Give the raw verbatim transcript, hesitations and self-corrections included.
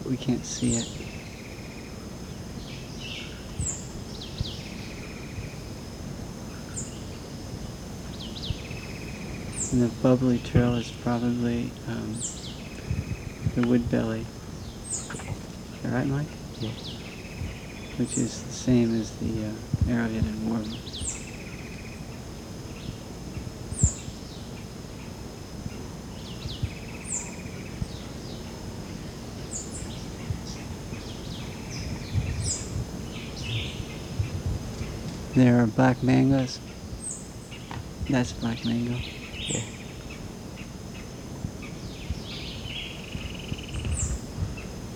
we can't see it. And the bubbly trill is probably um, the woodbelly. Is that right, Mike? Yeah. Which is the same as the uh, arrow-headed warbler. There are black mangoes. That's black mango. Yeah.